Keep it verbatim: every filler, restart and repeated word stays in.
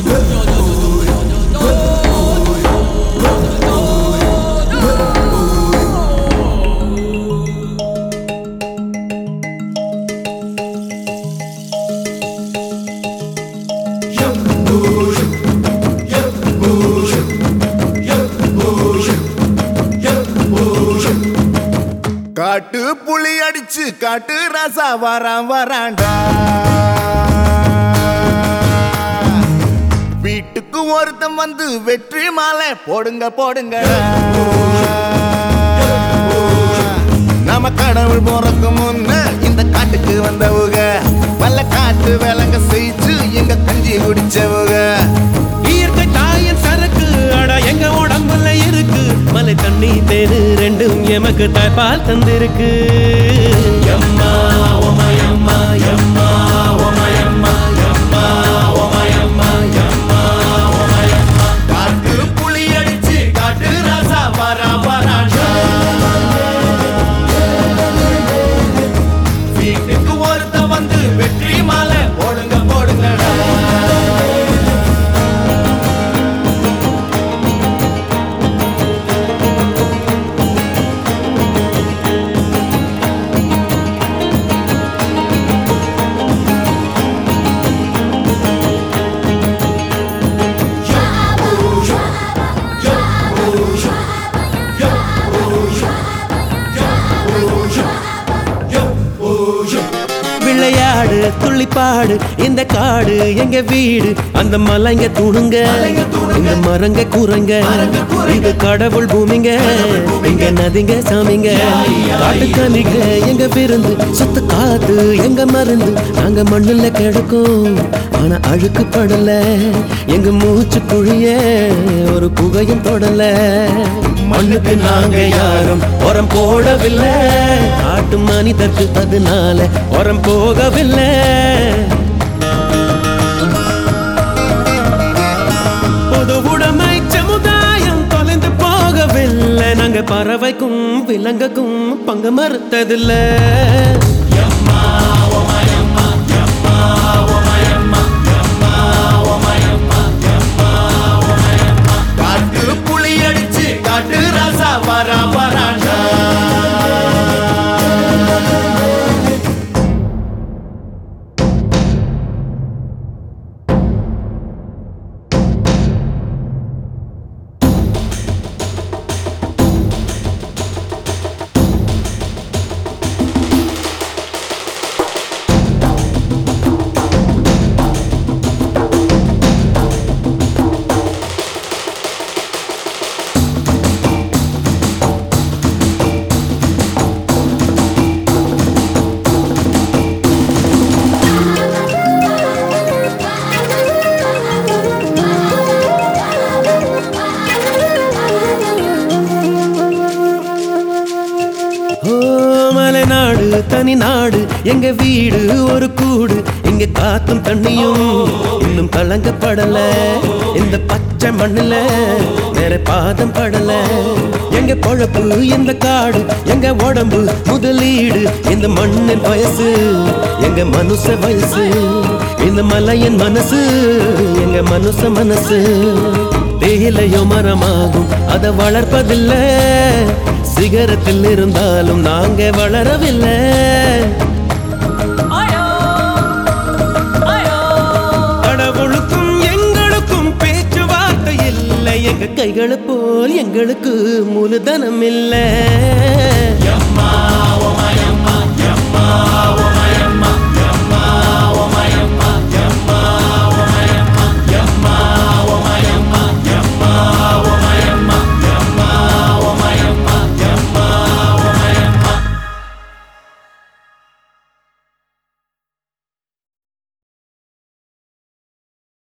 காட்டு புலி அடிச்சு காட்டு ரசா வரான் வராண்டா வீட்டுக்கு ஒருத்தம் வந்து வெற்றி மாலை போடுங்க போடுங்க நம்ம கடவுள் போறக்கு முன்ன இந்த காட்டுக்கு வந்தவுக பல காட்டு விலங்க செய்து எங்க கஞ்சி குடிச்சவுக இயற்கை தாயின் சரக்கு அடா எங்க உடம்புல இருக்கு மலை தண்ணி தேரு ரெண்டும் எமக்கு தாய்ப்பால் தந்திருக்கு எம்மா ஓமயம்மா எம்மா ஓமயம்மா எம்மா ஓமயம்மா எம்மா ஓமயம்மா காட்டு புலி அடிச்சு காட்டு ராசா வரா வராண்டா வீட்டுக்கு ஒருத்த வந்து வெற்றி மாலை போடுங்க போடுங்கடா விளையாடு துள்ளிப்பாடு இந்த காடு எங்க வீடு அந்த மலைங்க தூணுங்க இந்த மரங்க கூறங்க இது கடவுள் பூமிங்க எங்க நதிங்க சாமிங்க காட்டு கனிங்க எங்க விருந்து சுத்த காத்து எங்க மருந்து நாங்க மண்ணுல கிடக்கும் ஆனா அழுக்கு படல எங்க மூச்சு குழிய ஒரு புகையும் தொடல மண்ணுக்கு நாங்க யாரும் உரம் போடவில்லை காட்டு மனிதருக்கு அதனால உரம் போகவில்லை பொது உடைமை சமுதாயம் தொலைந்து போகவில்லை நாங்க பறவைக்கும் விலங்குக்கும் பங்கு மறுத்ததில்லை காட்டு புலி அடிச்சு காட்டு ராசா வரா வராண்டா நாடு தனி நாடு எங்க வீடு ஒரு கூடு இங்க காத்தும் தண்ணியும் இன்னும் கலங்கப்படல இந்த பச்சை மண்ணுல வேற பாதம் படல எங்க பொழப்பு இந்த காடு எங்க உடம்பு முதலீடு இந்த மண்ணின் வயசு எங்க மனுஷ வயசு இந்த மலையின் மனசு எங்க மனுஷ மனசு தேயிலையோ மரமாகும் அதை வளர்ப்பதில்லை சிகரத்தில் இருந்தாலும் நாங்க வளரவில்லை கடவுளுக்கும் எங்களுக்கும் பேச்சுவார்த்தை இல்லை எங்க கைகளை போல் எங்களுக்கு மூலதனம் இல்லை